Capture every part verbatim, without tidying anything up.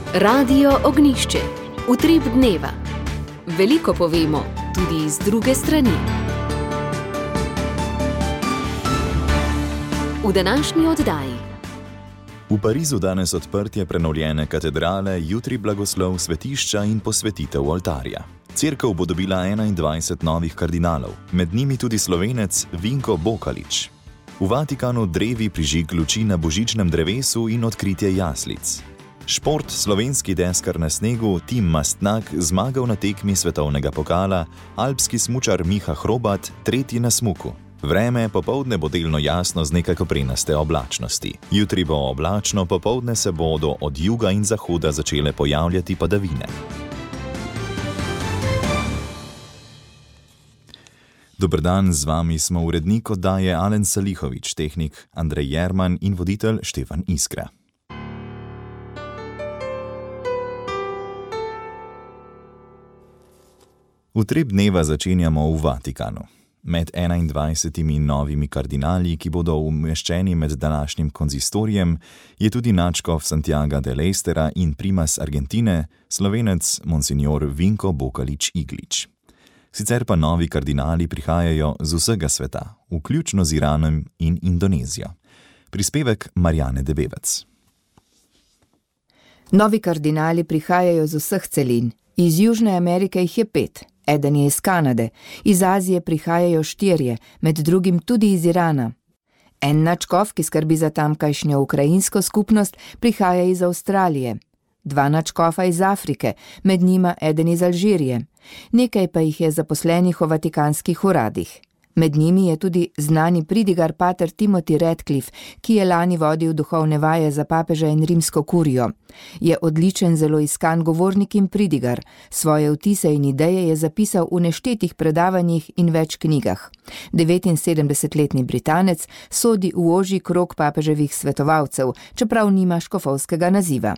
Radio Ognjišče, utrip dneva. Veliko povemo, tudi iz druge strani. V današnji oddaji. V Parizu danes odprtje prenovljene katedrale, jutri blagoslov svetišča in posvetitev oltarja. Cerkev bo dobila enaindvajset novih kardinalov, med njimi tudi Slovenec Vinko Bokalič. V Vatikanu drevi prižig luči na božičnem drevesu in odkritje jaslic. Šport, slovenski deskar na snegu Tim Mastnak zmagal na tekmi svetovnega pokala, alpski smučar Miha Hrobat tretji na smuku. Vreme popoldne bo delno jasno z nekaj koprenaste oblačnosti. Jutri bo oblačno, popoldne se bodo od juga in zahoda začele pojavljati padavine. Dober dan, z vami smo urednik oddaje Alen Salihovič, tehnik Andrej Jerman in voditelj Štefan Iskra. Utrip dneva začenjamo v Vatikanu. Med enaindvajsetimi novimi kardinali, ki bodo umeščeni med današnjim konzistorijem, je tudi nadškof Santiaga del Estera in primas Argentine, Slovenec monsignor Vinko Bokalič Iglič. Sicer pa novi kardinali prihajajo z vsega sveta, vključno z Iranom in Indonezijo. Prispevek Marjane Debevec. Novi kardinali prihajajo z vseh celin. Iz Južne Amerike jih je pet. Eden je iz Kanade, iz Azije prihajajo štirje, med drugim tudi iz Irana. En nadškof, ki skrbi za tamkajšnjo ukrajinsko skupnost, prihaja iz Avstralije. Dva nadškofa iz Afrike, med njima eden iz Alžirije. Nekaj pa jih je zaposlenih v vatikanskih uradih. Med njimi je tudi znani pridigar pater Timothy Radcliffe, ki je lani vodil duhovne vaje za papeža in rimsko kurijo. Je odličen, zelo iskan govornik in pridigar. Svoje vtise in ideje je zapisal v neštetih predavanjih in več knjigah. devetinsedemdesetletni Britanec sodi v ožji krog papeževih svetovalcev, čeprav nima škofovskega naziva.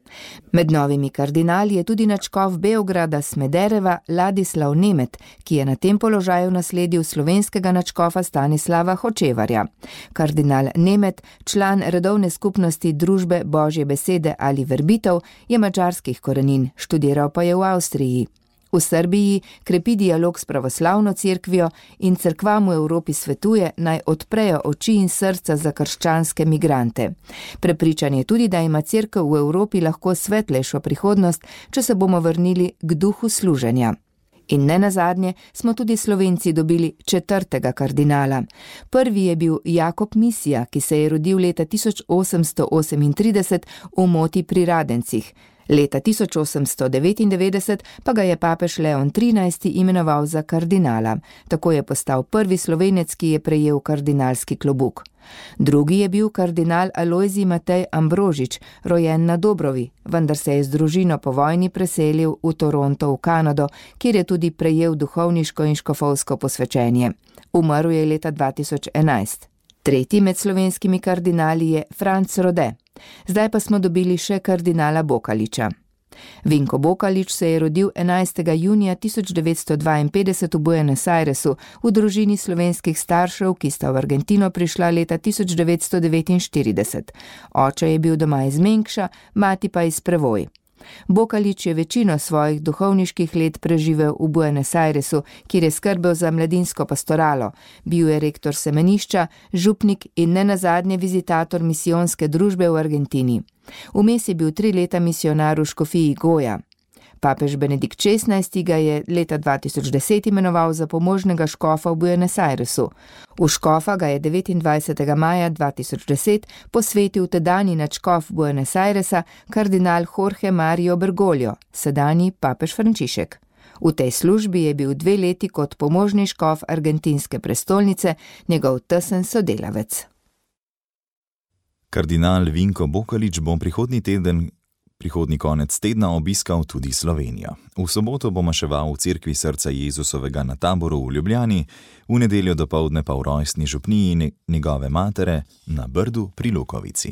Med novimi kardinali je tudi nadškof Beograda Smedereva Ladislav Nemet, ki je na tem položaju nasledil slovenskega nadškofa Stanislava Hočevarja. Kardinal Nemet, član redovne skupnosti Družbe Božje besede ali Verbitev, je madžarskih korenin, študiral pa je v Avstriji. V Srbiji krepi dialog s pravoslavno cerkvijo in cerkvam v Evropi svetuje, naj odprejo oči in srca za krščanske migrante. Prepričan je tudi, da ima cerkev v Evropi lahko svetlejšo prihodnost, če se bomo vrnili k duhu služenja. In nenazadnje smo tudi Slovenci dobili četrtega kardinala. Prvi je bil Jakob Misija, ki se je rodil leta tisoč osemsto osemintrideset v Moti pri Radencih. Leta tisoč osemsto devetindevetdeset pa ga je papež Leon trinajsti imenoval za kardinala. Tako je postal prvi Slovenec, ki je prejel kardinalski klobuk. Drugi je bil kardinal Alojzij Matej Ambrožič, rojen na Dobrovi, vendar se je z družino po vojni preselil v Toronto v Kanado, kjer je tudi prejel duhovniško in škofovsko posvečenje. Umrl je leta dva tisoč enajst. Tretji med slovenskimi kardinali je Franc Rode. Zdaj pa smo dobili še kardinala Bokaliča. Vinko Bokalič se je rodil enajstega junija tisoč devetsto dvainpetdeset v Buenos Airesu v družini slovenskih staršev, ki sta v Argentino prišla leta tisoč devetsto devetinštirideset. Oče je bil doma iz Mengša, mati pa iz Prevoj. Bokalič je večino svojih duhovniških let preživel v Buenos Airesu, kjer je skrbel za mladinsko pastoralo. Bil je rektor semenišča, župnik in nenazadnje vizitator misijonske družbe v Argentini. Vmes je bil tri leta misionar v škofiji Goja. Papež Benedikt šestnajsti ga je leta dva tisoč deset imenoval za pomožnega škofa v Buenos Airesu. V škofa ga je devetindvajsetega maja dva tisoč deset posvetil tedanji nadškof Buenos Airesa, kardinal Jorge Mario Bergoglio, sedanji papež Frančišek. V tej službi je bil dve leti kot pomožni škof argentinske prestolnice, njegov tesen sodelavec. Kardinal Vinko Bokalič bo prihodnji teden Prihodnji konec tedna obiskal tudi Slovenijo. V soboto bo maševal v cerkvi Srca Jezusovega na Taboru v Ljubljani, v nedeljo dopoldne pa v rojstni župniji njegove matere na Brdu pri Lukovici.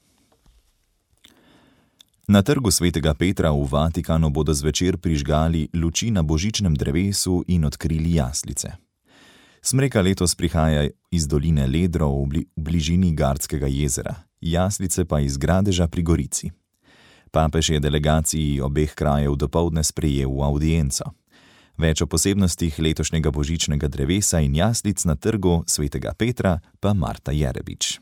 Na trgu svetega Petra v Vatikanu bodo zvečer prižgali luči na božičnem drevesu in odkrili jaslice. Smreka letos prihaja iz doline Ledro v bližini Gardskega jezera, jaslice pa iz Gradeža pri Gorici. Papež je delegaciji obeh krajev dopoldne sprejel v avdienco. Več o posebnostih letošnjega božičnega drevesa in jaslic na trgu svetega Petra pa Marta Jerebič.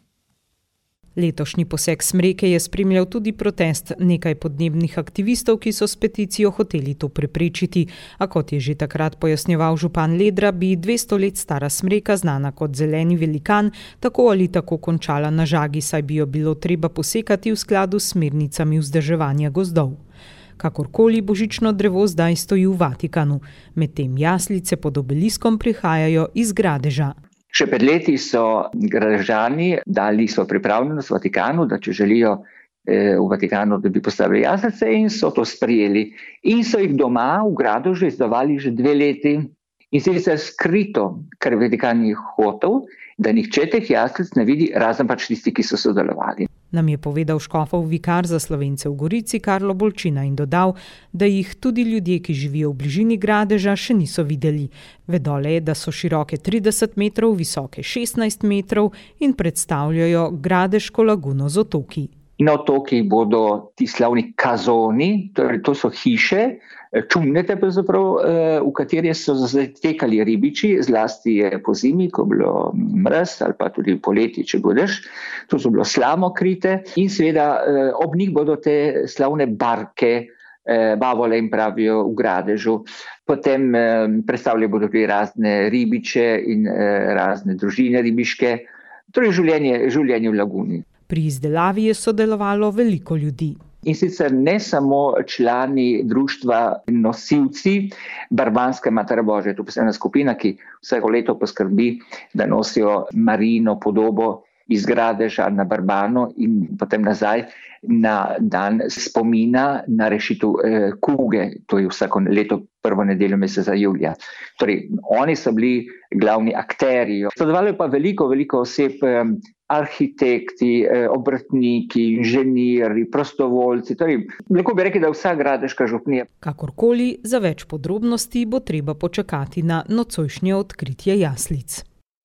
Letošnji poseg smreke je spremljal tudi protest nekaj podnebnih aktivistov, ki so s peticijo hoteli to preprečiti. A kot je že takrat pojasnjeval župan Ledra, bi dvesto let stara smreka, znana kot zeleni velikan, tako ali tako končala na žagi, saj bi jo bilo treba posekati v skladu s smernicami vzdrževanja gozdov. Kakorkoli, božično drevo zdaj stoji v Vatikanu, medtem jaslice pod obeliskom prihajajo iz Gradeža. Še pred leti so Gradežani dali svojo pripravljenost v Vatikanu, da če želijo eh, v Vatikanu, da bi postavili jaslice, in so to sprijeli. In so jih doma v Gradežu izdavali že dve leti. In sicer skrito, ker Vatikan je hotel, da nihče teh jaslic ne vidi, razen pač tisti, ki so sodelovali. Nam je povedal škofov vikar za Slovence v Gorici Karlo Bolčina in dodal, da jih tudi ljudje, ki živijo v bližini Gradeža, še niso videli. Vedo le, da so široke trideset metrov, visoke šestnajst metrov in predstavljajo Gradeško laguno z otoki. Na otokih bodo ti slavni kazoni, torej to so hiše, čumnete pravzaprav, v katere so zatekali ribiči, zlasti je po zimi, ko je bilo mraz ali pa tudi poleti, če budeš. To so bilo slamokrite in seveda ob njih bodo te slavne barke, bavole jim pravijo v Gradežu. Potem predstavljajo bodo tudi razne ribiče in razne družine ribiške, torej življenje, življenje v laguni. Pri izdelavi je sodelovalo veliko ljudi. In sicer ne samo člani društva nosilci Barbanske Matere Božje, to je posebna skupina, ki vsako leto poskrbi, da nosijo Marijino podobo iz Gradeža na Barbano in potem nazaj na dan spomina na rešitev eh, kuge, to je vsako leto prvo nedeljo meseca julija. Torej, oni so bili glavni akterji. Sodelovalo pa veliko, veliko oseb, eh, arhitekti, eh, obrtniki, inženirji, prostovoljci, torej, lahko bi rekli, da vsa gradeška župnija. Kakorkoli, za več podrobnosti bo treba počakati na nocojšnje odkritje jaslic.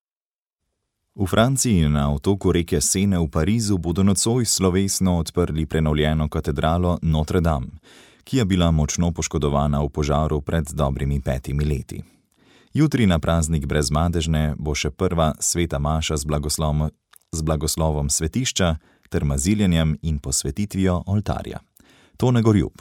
V Franciji na otoku reke Sene v Parizu bodo nocoj slovesno odprli prenovljeno katedralo Notre Dame, ki je bila močno poškodovana v požaru pred dobrimi petimi leti. Jutri na praznik Brezmadežne bo še prva sveta maša z blagoslovom, z blagoslovom svetišča ter maziljenjem in posvetitvijo oltarja. Tone Gorjub.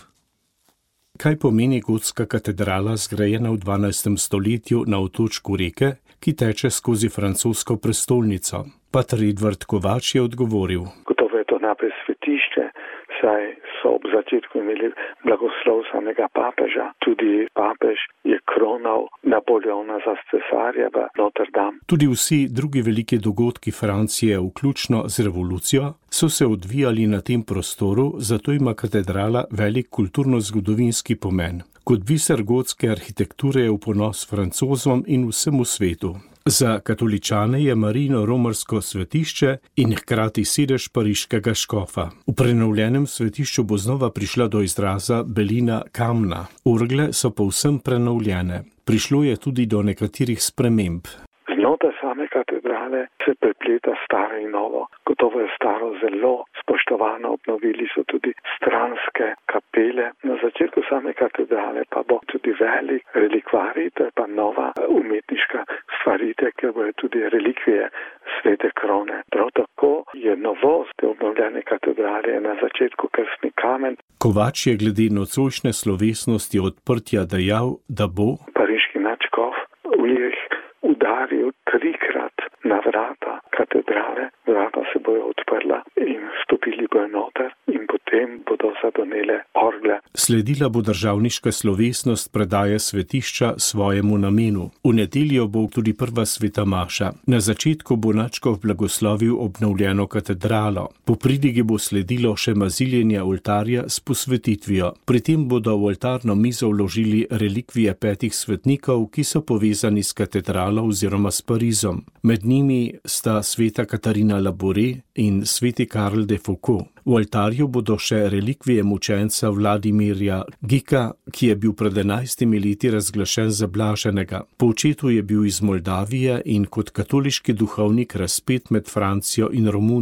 Kaj pomeni gotska katedrala, zgrajena v dvanajstem stoletju na otočku reke, ki teče skozi francosko prestolnico? Pater Edvard Kovač je odgovoril. Gotovo je to najprej svetišče, saj so ob začetku imeli blagoslov samega papeža. Tudi papež je kronal Napoleona za cesarja v Notre Dame. Tudi vsi drugi veliki dogodki Francije, vključno z revolucijo, so se odvijali na tem prostoru, zato ima katedrala velik kulturno-zgodovinski pomen. Kot biser gotske arhitekture je v ponos Francozom in vsemu svetu. Za katoličane je Marijino romarsko svetišče in hkrati sedež pariškega škofa. V prenovljenem svetišču bo znova prišla do izraza belina kamna. Orgle so povsem prenovljene. Prišlo je tudi do nekaterih sprememb. Znotraj same katedrale se prepleta staro in novo. Gotovo je staro zelo spoštovano, obnovili so tudi stranske kapele. Na začetku same katedrale pa bo tudi velik relikvarij, to je pa nova umetniška stvaritev, ker bojo tudi relikvije svete krone. Prav tako je novost te obnovljene katedrale na začetku krstni kamen. Kovač je glede nocojšnje slovesnosti odprtja dejal, da bo pariški nadškof v njih udaril trikrat na vrata katedrale, vrata se bojo odprla in vstopili bojo noter in potem bodo zadonele orgle. Sledila bo državniška slovesnost predaje svetišča svojemu namenu. V nedeljo bo tudi prva sveta maša. Na začetku bo nadškof blagoslovil obnovljeno katedralo. Po pridigi bo sledilo še maziljenje oltarja s posvetitvijo. Pri tem bodo v oltarno mizo vložili relikvije petih svetnikov, ki so povezani s katedralo oziroma s Parizom. Med njimi sta sveta Katarina Labore in sveti Karl de Foucault. V oltarju bodo še relikvije mučenca Vladimirja Gika, ki je bil pred enajstimi leti razglašen za blaženega. Po očetu je bil iz Moldavije in kot katoliški duhovnik razpet med Francijo in Romunijo.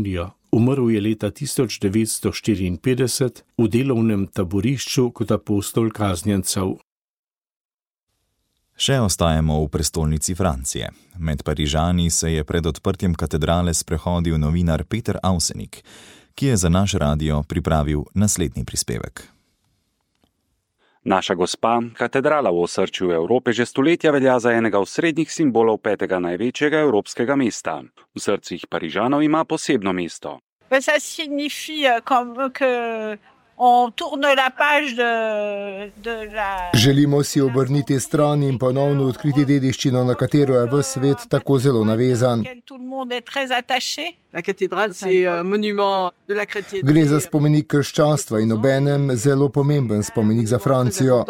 Umrl je leta tisoč devetsto štiriinpetdeset v delovnem taborišču kot apostol kaznjencev. Še ostajamo v prestolnici Francije. Med Parižani se je pred odprtjem katedrale sprehodil novinar Peter Avsenik, ki je za naš radio pripravil naslednji prispevek. Naša gospa, katedrala v osrčju Evrope, že stoletja velja za enega osrednjih simbolov petega največjega evropskega mesta. V srcih Parižanov ima posebno mesto. Ça signifie que on tourne la page de, de la... Želimo si obrniti stran in ponovno odkriti dediščino, na katero je ves svet tako zelo navezan. Gre za spomenik krščanstva in obenem zelo pomemben spomenik za Francijo.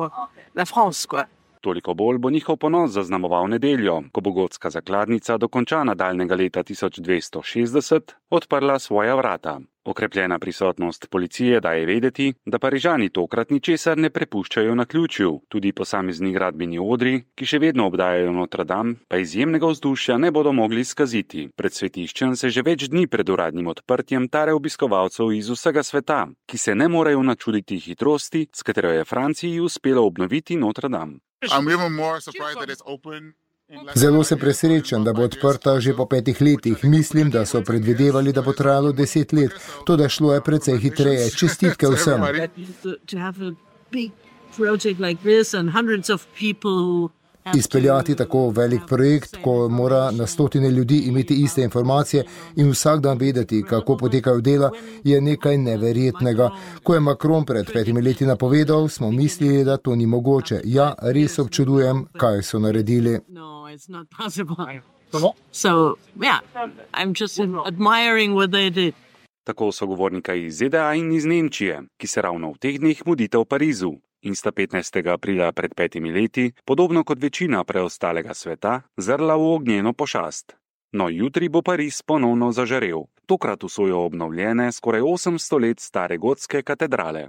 Toliko bolj bo njihov ponos zaznamoval nedeljo, ko bo gotska zakladnica do konca nadaljnega leta tisoč dvesto šestdeset odprla svoja vrata. Okrepljena prisotnost policije daje vedeti, da Parižani tokrat ničesar ne prepuščajo naključju. Tudi posamezni gradbeni odri, ki še vedno obdajajo Notre Dame, pa izjemnega vzdušja ne bodo mogli skaziti. Pred svetiščem se že več dni pred uradnim odprtjem tare obiskovalcev iz vsega sveta, ki se ne morejo načuditi hitrosti, s katero je Franciji uspelo obnoviti Notre Dame. Zelo sem presrečen, da bo odprta že po petih letih. Mislim, da so predvidevali, da bo trajalo deset let. To, da šlo je precej hitreje. Čestitke vsem. Izpeljati tako velik projekt, ko mora na stotine ljudi imeti iste informacije in vsak dan vedeti, kako potekajo dela, je nekaj neverjetnega. Ko je Macron pred petimi leti napovedal, smo mislili, da to ni mogoče. Ja, res občudujem, kaj so naredili. Tako sogovornika iz Z D A in iz Nemčije, ki se ravno v teh dneh mudita v Parizu. In sta petnajstega aprila pred petimi leti, podobno kot večina preostalega sveta, zrla v ognjeno pošast. No, jutri bo Pariz ponovno zažarel, tokrat v svojo obnovljene, skoraj osemsto let stare gotske katedrale.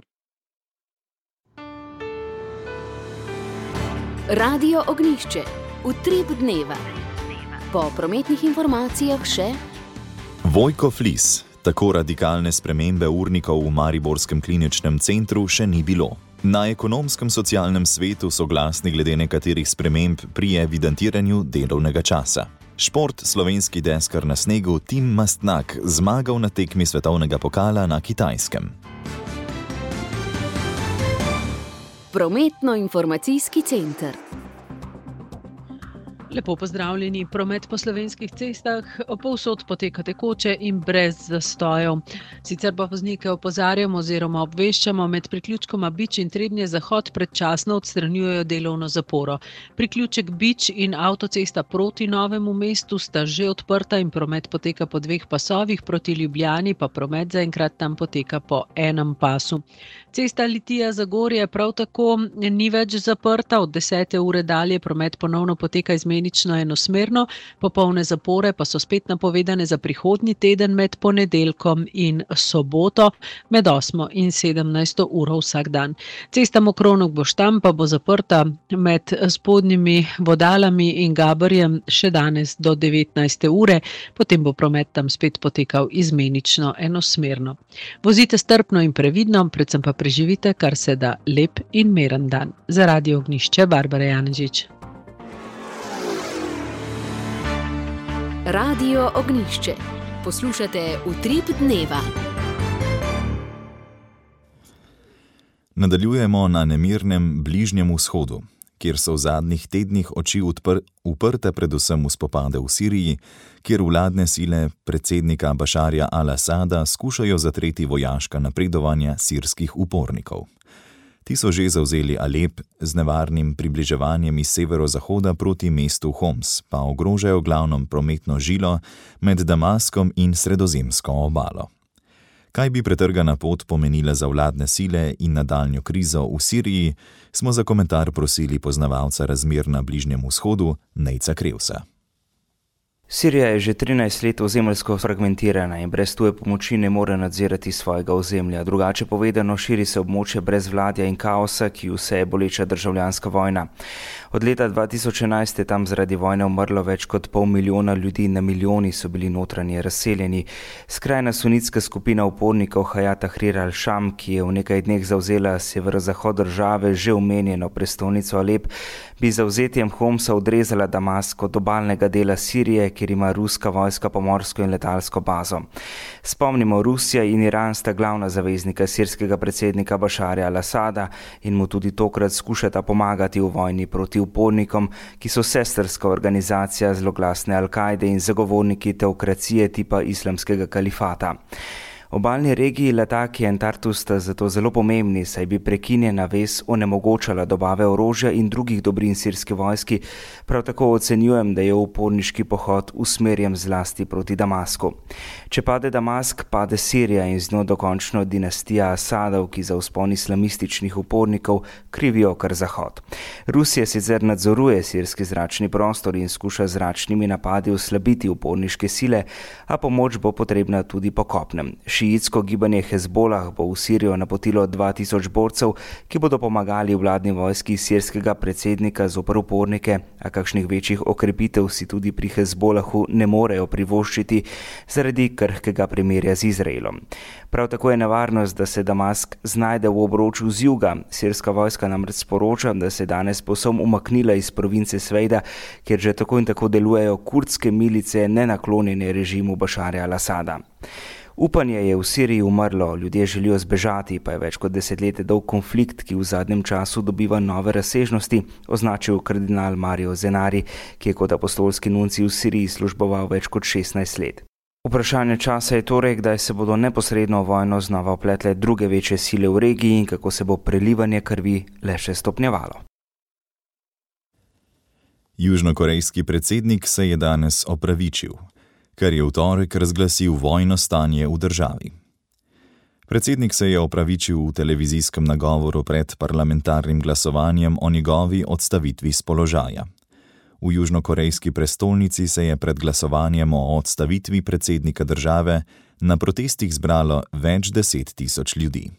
Radio Ognjišče, utrip dneva. Po prometnih informacijah še Vojko Flis. Tako radikalne spremembe urnikov v mariborskem kliničnem centru še ni bilo. Na ekonomskem-socialnem svetu so glasni glede nekaterih sprememb pri evidentiranju delovnega časa. Šport, slovenski deskar na snegu Tim Mastnak zmagal na tekmi svetovnega pokala na Kitajskem. Prometno-informacijski center. Lepo pozdravljeni. Promet po slovenskih cestah povsod poteka tekoče in brez zastojev. Sicer pa voznike opozarjamo oziroma obveščamo, med priključkoma Bič in Trebnje Zahod predčasno odstranjujejo delovno zaporo. Priključek Bič in avtocesta proti Novemu mestu sta že odprta in promet poteka po dveh pasovih, proti Ljubljani pa promet zaenkrat tam poteka po enem pasu. Cesta Litija-Zagorje prav tako ni več zaprta, od desete ure dalje promet ponovno poteka izmenično enosmerno, popolne zapore pa so spet napovedane za prihodnji teden med ponedeljkom in soboto med osmo in sedemnajsto uro vsak dan. Cesta Mokrovnik-Boštanj pa bo zaprta med spodnjimi Vodalami in Gaberjem še danes do devetnajste ure, potem bo promet tam spet potekal izmenično enosmerno. Vozite strpno in previdno, predvsem pa preživite kar se da lep in miren dan. Za Radio Ognjišče, Barbara Janežič. Radio Ognjišče. Poslušate Utrip dneva. Nadaljujemo na nemirnem Bližnjem vzhodu, kjer so v zadnjih tednih oči upr- uprte predvsem v spopade v Siriji, kjer vladne sile predsednika Bašarja al-Asada skušajo zatreti vojaška napredovanja sirskih upornikov. Ti so že zavzeli Alep, z nevarnim približevanjem iz severozahoda proti mestu Homs, pa ogrožajo glavno prometno žilo med Damaskom in Sredozemsko obalo. Kaj bi pretrgana pot pomenila za vladne sile in nadaljnjo krizo v Siriji, smo za komentar prosili poznavalca razmer na Bližnjem vzhodu, Nejca Krevsa. Sirija je že trinajst let ozemeljsko fragmentirana in brez tuje pomoči ne more nadzirati svojega ozemlja. Drugače povedano, širi se območje brezvladja in kaosa, ki vse je boleča državljanska vojna. Od leta dva tisoč enajst je tam zaradi vojne umrlo več kot pol milijona ljudi, na milijoni so bili notranje razseljeni. Skrajna sunitska skupina upornikov Hayat Tahrir al-Sham, ki je v nekaj dneh zavzela severozahod države, že omenjeno prestolnico Alep, bi zavzetjem Homsa odrezala Damask od obalnega dela Sirije, kjer ima ruska vojska pomorsko in letalsko bazo. Spomnimo, Rusija in Iran sta glavna zaveznika sirskega predsednika Bašarja al-Asada in mu tudi tokrat skušata pomagati v vojni proti upornikom, ki so sestrska organizacija zloglasne Al-Kaide in zagovorniki teokracije tipa islamskega kalifata. Obalni regiji Latakia in Tartus sta zato zelo pomembni, saj bi prekinjena vez onemogočala dobave orožja in drugih dobrin sirske vojski. Prav tako ocenjujem, da je uporniški pohod usmerjen zlasti proti Damasku. Če pade Damask, pade Sirija in z njo dokončno dinastija Asadov, ki za vzpon islamističnih upornikov krivijo kar Zahod. Rusija sicer nadzoruje sirski zračni prostor in skuša zračnimi napadi oslabiti uporniške sile, a pomoč bo potrebna tudi po kopnem. Šiitsko gibanje Hezbolah bo v Sirijo napotilo dva tisoč borcev, ki bodo pomagali vladni vojski sirskega predsednika zoper upornike, a kakšnih večjih okrepitev si tudi pri Hezbolahu ne morejo privoščiti zaradi krhkega primerja z Izraelom. Prav tako je nevarnost, da se Damask znajde v obroču z juga. Sirska vojska namreč sporoča, da se danes povsem umaknila iz province Svejda, kjer že tako in tako delujejo kurdske milice nenaklonjene režimu Bašarja al-Asada. Upanje je v Siriji umrlo, ljudje želijo zbežati, pa je več kot desetletje dolg konflikt, ki v zadnjem času dobiva nove razsežnosti, označil kardinal Mario Zenari, ki je kot apostolski nuncij v Siriji služboval več kot šestnajst let. Vprašanje časa je torej, kdaj se bodo neposredno v vojno znova vpletle druge večje sile v regiji in kako se bo prelivanje krvi le še stopnjevalo. Južnokorejski predsednik se je danes opravičil, ker je v torek razglasil vojno stanje v državi. Predsednik se je opravičil v televizijskem nagovoru pred parlamentarnim glasovanjem o njegovi odstavitvi s položaja. V južnokorejski prestolnici se je pred glasovanjem o odstavitvi predsednika države na protestih zbralo več deset tisoč ljudi.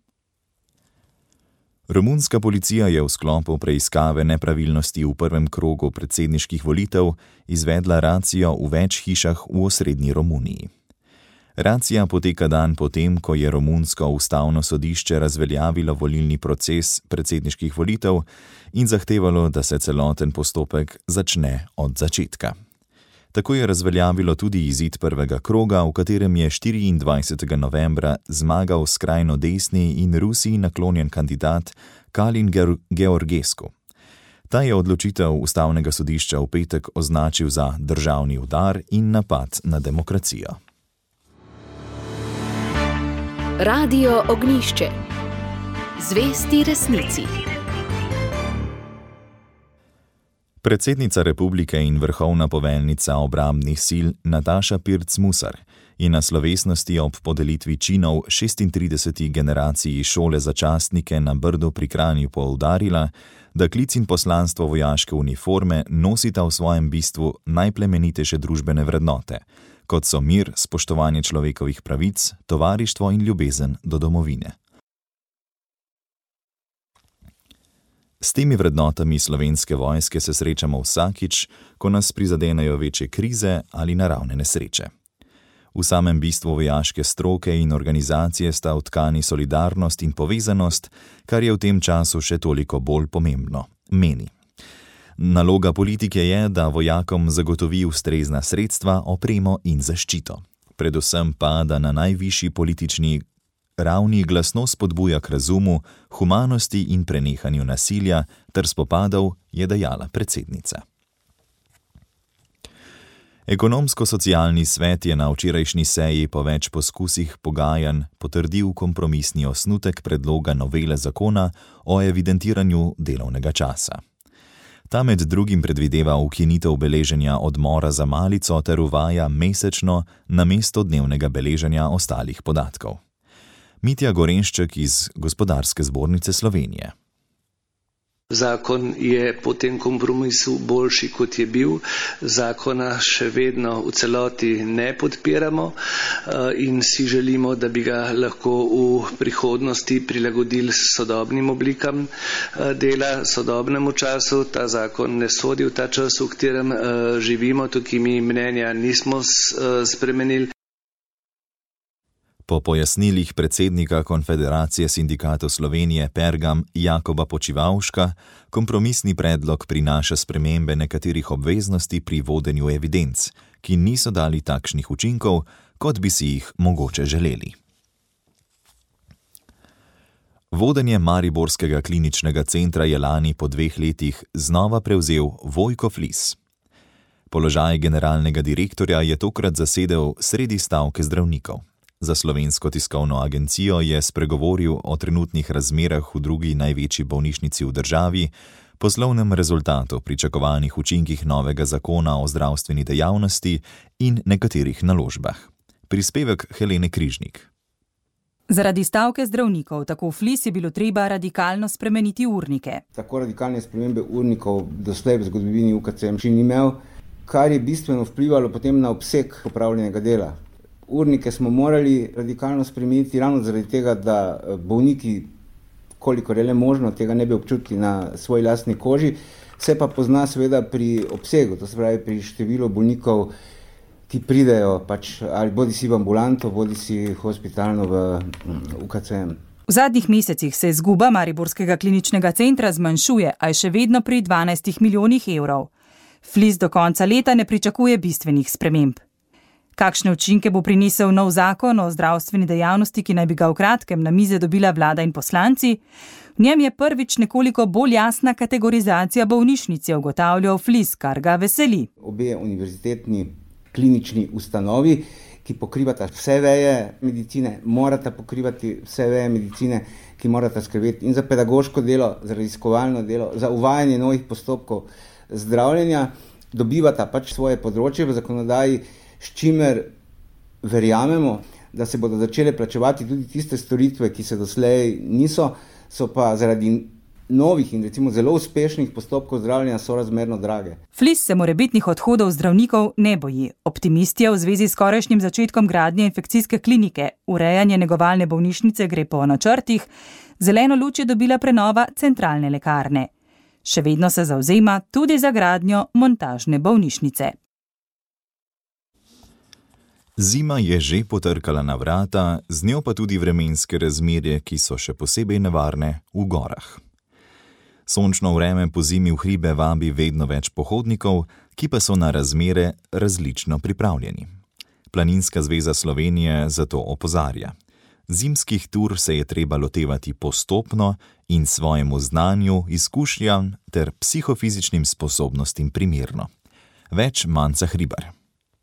Romunska policija je v sklopu preiskave nepravilnosti v prvem krogu predsedniških volitev izvedla racijo v več hišah v osrednji Romuniji. Racija poteka dan potem, ko je romunsko ustavno sodišče razveljavilo volilni proces predsedniških volitev in zahtevalo, da se celoten postopek začne od začetka. Tako je razveljavilo tudi izid prvega kroga, v katerem je štiriindvajsetega novembra zmagal skrajno desni in Rusiji naklonjen kandidat Kalin Georgescu. Ta je odločitev ustavnega sodišča v petek označil za državni udar in napad na demokracijo. Radio Ognjišče. Zvesti resnici. Predsednica republike in vrhovna poveljnica obrambnih sil Nataša Pirc Musar je na slovesnosti ob podelitvi činov šestintrideseti generaciji šole za častnike na Brdu pri Kranju poudarila, da klic in poslanstvo vojaške uniforme nosita v svojem bistvu najplemenitejše družbene vrednote, kot so mir, spoštovanje človekovih pravic, tovarištvo in ljubezen do domovine. S temi vrednotami slovenske vojske se srečamo vsakič, ko nas prizadenejo večje krize ali naravne nesreče. V samem bistvu vojaške stroke in organizacije sta vtkani solidarnost in povezanost, kar je v tem času še toliko bolj pomembno, meni. Naloga politike je, da vojakom zagotovi ustrezna sredstva, opremo in zaščito. Predvsem pa, da na najvišji politični ravni glasno spodbuja k razumu, humanosti in prenehanju nasilja ter spopadov, je dejala predsednica. Ekonomsko-socialni svet je na včerajšnji seji po več poskusih pogajanj potrdil kompromisni osnutek predloga novele zakona o evidentiranju delovnega časa. Ta med drugim predvideva ukinitev beleženja odmora za malico ter uvaja mesečno namesto dnevnega beleženja ostalih podatkov. Mitja Gorenšček iz Gospodarske zbornice Slovenije. Zakon je po tem kompromisu boljši, kot je bil. Zakona še vedno v celoti ne podpiramo in si želimo, da bi ga lahko v prihodnosti prilagodili sodobnim oblikam dela, sodobnemu času. Ta zakon ne sodi v ta čas, v katerem živimo, tukaj mi mnenja nismo spremenili. Po pojasnilih predsednika Konfederacije sindikatov Slovenije Pergam Jakoba Počivavška, kompromisni predlog prinaša spremembe nekaterih obveznosti pri vodenju evidenc, ki niso dali takšnih učinkov, kot bi si jih mogoče želeli. Vodenje Mariborskega kliničnega centra je lani po dveh letih znova prevzel Vojko Flis. Položaj generalnega direktorja je tokrat zasedel sredi stavke zdravnikov. Za Slovensko tiskovno agencijo je spregovoril o trenutnih razmerah v drugi največji bolnišnici v državi, poslovnem rezultatu, pričakovanih učinkih novega zakona o zdravstveni dejavnosti in nekaterih naložbah. Prispevek Helene Križnik. Zaradi stavke zdravnikov, tako Flis, je bilo treba radikalno spremeniti urnike. Tako radikalne spremembe urnikov doslej v zgodovini U K C še ni imel, kar je bistveno vplivalo potem na obseg opravljenega dela. Urnike smo morali radikalno spremeniti ravno zaradi tega, da bolniki, kolikor je le možno, tega ne bi občutili na svoji lastni koži, se pa pozna seveda pri obsegu, to se pravi pri številu bolnikov, ki pridejo pač ali bodi si v ambulanto, bodi si hospitalno v U K C M. V zadnjih mesecih se izguba Mariborskega kliničnega centra zmanjšuje, a je še vedno pri dvanajstih milijonih evrov. Flis do konca leta ne pričakuje bistvenih sprememb. Kakšne učinke bo prinesel nov zakon o zdravstveni dejavnosti, ki naj bi ga v kratkem na mize dobila vlada in poslanci? V njem je prvič nekoliko bolj jasna kategorizacija bolnišnice, ugotavlja Flis, kar ga veseli. Obe univerzitetni klinični ustanovi, ki pokrivata vse veje medicine, morata pokrivati vse veje medicine, ki morata skrbeti in za pedagoško delo, za raziskovalno delo, za uvajanje novih postopkov zdravljenja, dobivata pač svoje področje v zakonodaji, s čimer verjamemo, da se bodo začele plačevati tudi tiste storitve, ki se doslej niso, so pa zaradi novih in recimo zelo uspešnih postopkov zdravljenja sorazmerno drage. Flis se morebitnih odhodov zdravnikov ne boji. Optimist je v zvezi s skorajšnjim začetkom gradnje infekcijske klinike. Urejanje negovalne bolnišnice gre po načrtih, zeleno luč je dobila prenova centralne lekarne. Še vedno se zavzema tudi za gradnjo montažne bolnišnice. Zima je že potrkala na vrata, z njo pa tudi vremenske razmerje, ki so še posebej nevarne v gorah. Sončno vreme po zimi v hribe vabi vedno več pohodnikov, ki pa so na razmere različno pripravljeni. Planinska zveza Slovenije zato opozarja. Zimskih tur se je treba lotevati postopno in svojemu znanju, izkušnjam ter psihofizičnim sposobnostim primerno. Več Manca Hribar.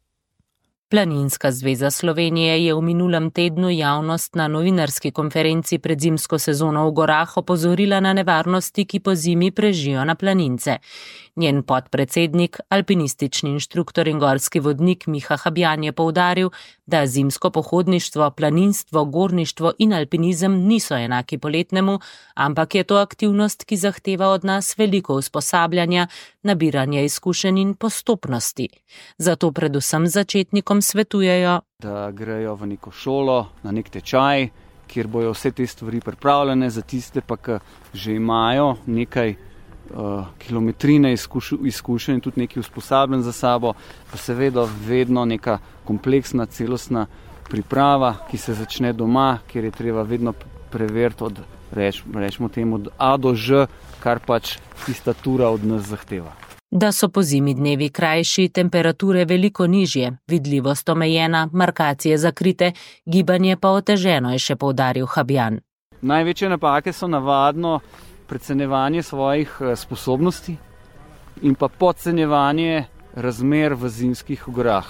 Planinska zveza Slovenije je v minulem tednu javnost na novinarski konferenci pred zimsko sezono v gorah opozorila na nevarnosti, ki po zimi prežijo na planince. Njen podpredsednik, alpinistični inštruktor in gorski vodnik Miha Habjan je poudaril, da zimsko pohodništvo, planinstvo, gorništvo in alpinizem niso enaki poletnemu, ampak je to aktivnost, ki zahteva od nas veliko usposabljanja, nabiranje izkušenj in postopnosti. Zato predvsem začetnikom svetujejo, da grejo v neko šolo, na nek tečaj, kjer bojo vse te stvari pripravljene, za tiste pa, ki že imajo nekaj uh, kilometrine izkušenj in tudi nekaj usposabljen za sabo, pa seveda vedno neka kompleksna, celostna priprava, ki se začne doma, kjer je treba vedno preveriti od, reč, rečemo temu, od A do Ž, kar pač tista tura od nas zahteva. Da so po zimi dnevi krajši, temperature veliko nižje, vidljivost omejena, markacije zakrite, gibanje pa oteženo, je še poudaril Habjan. Največje napake so navadno precenjevanje svojih sposobnosti in pa podcenjevanje razmer v zimskih gorah.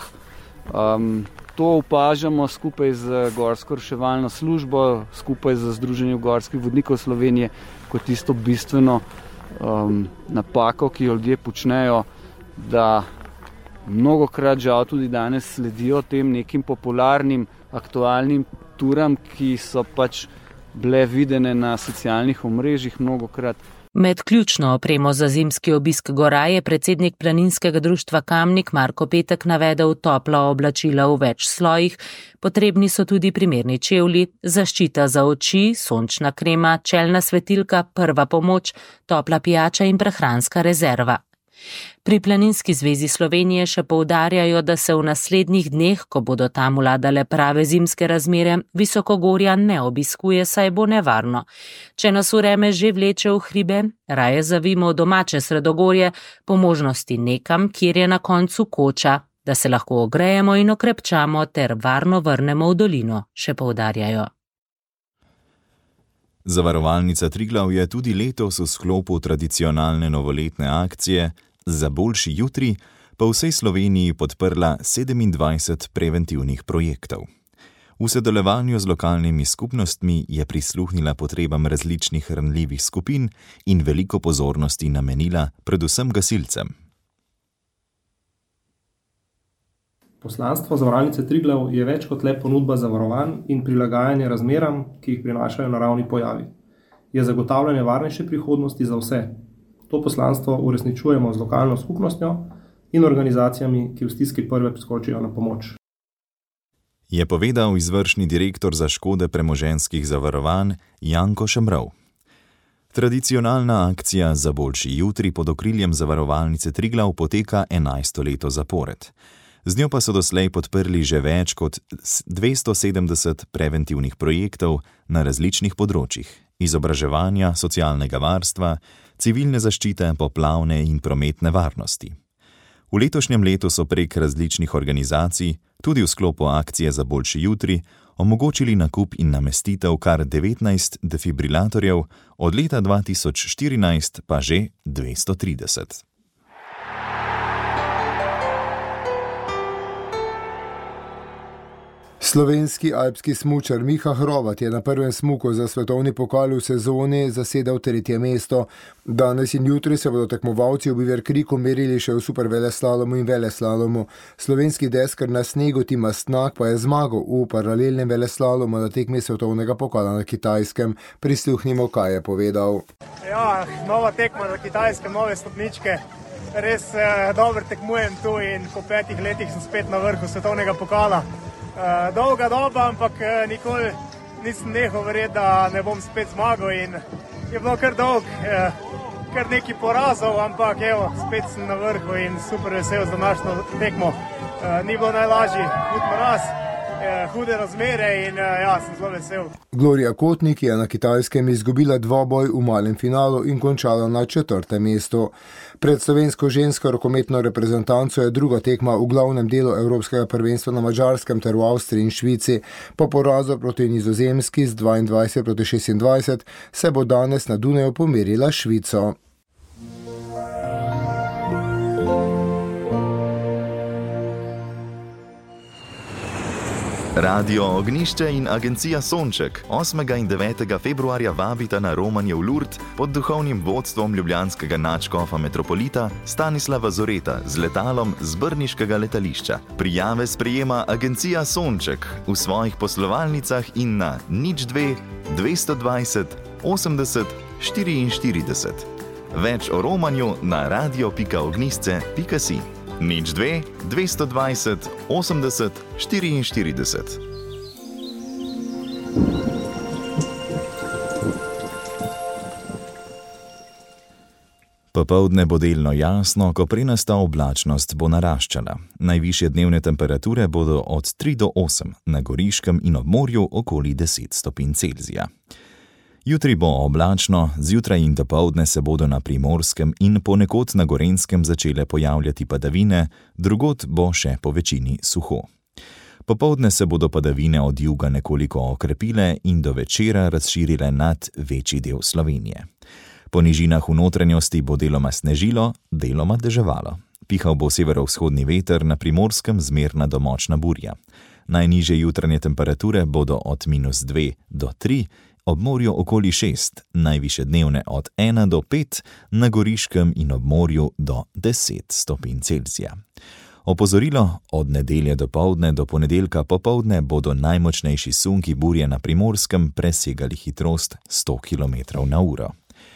Um, to opažamo skupaj z Gorsko reševalno službo, skupaj z Združenjem gorskih vodnikov Slovenije kot tisto bistveno Um, napako, ki jo ljudje počnejo, da mnogokrat žal tudi danes sledijo tem nekim popularnim, aktualnim turam, ki so pač bile videne na socialnih omrežjih mnogokrat, Med ključno opremo za zimski obisk gora je predsednik planinskega društva Kamnik Marko Petek navedel topla oblačila v več slojih, potrebni so tudi primerni čevlji, zaščita za oči, sončna krema, čelna svetilka, prva pomoč, topla pijača in prehranska rezerva. Pri Planinski zvezi Slovenije še poudarjajo, da se v naslednjih dneh, ko bodo tam vladale prave zimske razmere, visokogorja ne obiskuje, saj bo nevarno. Če nas vreme že vleče v hribe, raje zavimo domače sredogorje, po možnosti nekam, kjer je na koncu koča, da se lahko ogrejemo in okrepčamo ter varno vrnemo v dolino, še poudarjajo. Zavarovalnica Triglav je tudi letos v sklopu tradicionalne novoletne akcije Za boljši jutri po vsej Sloveniji podprla sedemindvajset preventivnih projektov. V sodelovanju z lokalnimi skupnostmi je prisluhnila potrebam različnih ranljivih skupin in veliko pozornosti namenila predvsem gasilcem. Poslanstvo Zavarovalnice Triglav je več kot le ponudba zavarovanj in prilagajanje razmeram, ki jih prinašajo naravni pojavi. Je zagotavljanje varnejše prihodnosti za vse. To poslanstvo uresničujemo z lokalno skupnostjo in organizacijami, ki v stiski prve priskočijo na pomoč. Je povedal izvršni direktor za škode premoženjskih zavarovanj Janko Šemrov. Tradicionalna akcija Za boljši jutri pod okriljem Zavarovalnice Triglav poteka enajsto leto zapored. Z njo pa so doslej podprli že več kot dvesto sedemdeset preventivnih projektov na različnih področjih: izobraževanja, socialnega varstva, civilne zaščite, poplavne in prometne varnosti. V letošnjem letu so prek različnih organizacij, tudi v sklopu akcije Za boljši jutri, omogočili nakup in namestitev kar devetnajst defibrilatorjev, od leta dva tisoč štirinajst pa že dvesto trideset. Slovenski alpski smučar Miha Hrovat je na prvem smuku za svetovni pokal v sezoni zasedel tretje mesto. Danes in jutri se bodo tekmovalci v Beaver Creeku merili še v superveleslalomu in veleslalomu. Slovenski deskar na snegu Tima Snak pa je zmagal v paralelnem veleslalomu na tekmi svetovnega pokala na Kitajskem. Prisluhnimo, kaj je povedal. Ja, nova tekma na Kitajskem, nove stopničke. Res eh, dobro tekmujem tu in po petih letih sem spet na vrhu svetovnega pokala. Uh, dolga doba, ampak uh, nikoli nisem nehal verjeti, da ne bom spet zmagal in je bilo kar dolg, uh, kar nekaj porazov, ampak evo, spet sem na vrhu in super vesel z današnjo tekmo. Uh, ni bilo najlažji, hud poraz, uh, hude razmere in uh, ja, sem zelo vesel. Gloria Kotnik je na Kitajskem izgubila dvoboj v malem finalu in končala na četrtem mestu. Pred slovensko žensko rokometno reprezentanco je druga tekma v glavnem delu evropskega prvenstva na Madžarskem ter v Avstriji in Švici. Po porazu proti Nizozemski z dvaindvajset proti šestindvajset se bo danes na Dunaju pomerila Švico. Radio Ognišče in agencija Sonček osmega in devetega februarja vabita na romanje v Lurd pod duhovnim vodstvom ljubljanskega nadškofa metropolita Stanislava Zoreta z letalom z brniškega letališča. Prijave sprejema agencija Sonček v svojih poslovalnicah in na nič dve dvesto dvajset osemdeset štiriinštirideset. Več o romanju na radio pika ognjisce pika si. nič dve dvesto dvajset osemdeset štiriinštirideset. Popoldne bo delno jasno, ko prenasta oblačnost bo naraščala. Najvišje dnevne temperature bodo od tri do osem, na Goriškem in ob morju okoli deset stopinj Celzija. Jutri bo oblačno, zjutraj in dopoldne se bodo na Primorskem in ponekod na Gorenjskem začele pojavljati padavine, drugod bo še po večini suho. Popoldne se bodo padavine od juga nekoliko okrepile in do večera razširile nad večji del Slovenije. Po nižinah v notranjosti bo deloma snežilo, deloma deževalo. Pihal bo severovzhodni veter, na Primorskem zmerna do močna burja. Najnižje jutranje temperature bodo od minus dve do tri, ob morju okoli šest, najviše dnevne od ena do pet, na Goriškem in ob morju do deset stopinj Celzija. Opozorilo, od nedelje do poldne do ponedeljka popoldne bodo najmočnejši sunki burje na Primorskem presegali hitrost sto kilometrov na uro.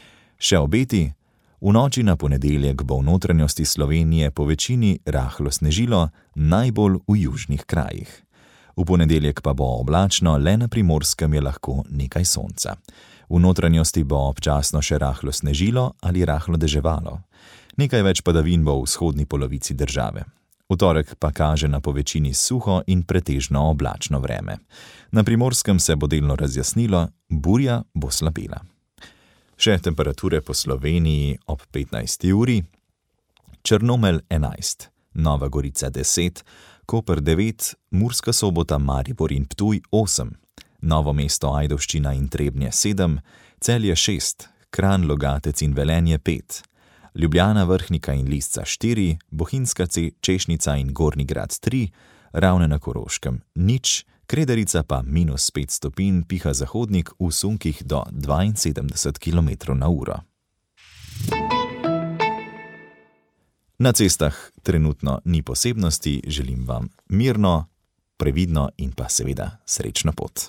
Še obeti? V noči na ponedeljek bo v notranjosti Slovenije po večini rahlo snežilo, najbolj v južnih krajih. V ponedeljek pa bo oblačno, le na Primorskem je lahko nekaj sonca. V notranjosti bo občasno še rahlo snežilo ali rahlo deževalo. Nekaj več padavin bo v vzhodni polovici države. V torek pa kaže na povečini suho in pretežno oblačno vreme. Na Primorskem se bo delno razjasnilo, burja bo slabela. Še temperature po Sloveniji ob petnajsti uri. Črnomelj enajst, Nova Gorica deset, Koper devet, Murska Sobota, Maribor in Ptuj osem, Novo mesto, Ajdovščina in Trebnje sedem, Celje šest, Kranj, Logatec in Velenje pet, Ljubljana, Vrhnika in Lisca štiri, Bohinjska, Češnica in Gornji Grad tri, Ravne na Koroškem nič, Krederica pa minus pet stopinj, piha zahodnik v sunkih do dvainsedemdeset kilometrov na uro. Na cestah trenutno ni posebnosti, želim vam mirno, previdno in pa seveda srečno pot.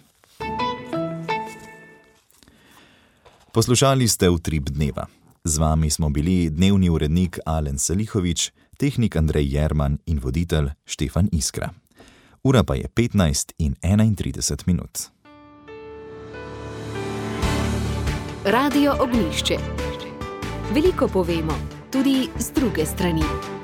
Poslušali ste Utrip dneva. Z vami smo bili dnevni urednik Alen Salihovič, tehnik Andrej Jerman in voditelj Štefan Iskra. Ura pa je petnajst in enaintrideset minut. Radio Ognjišče. Veliko povemo, tudi z druge strani.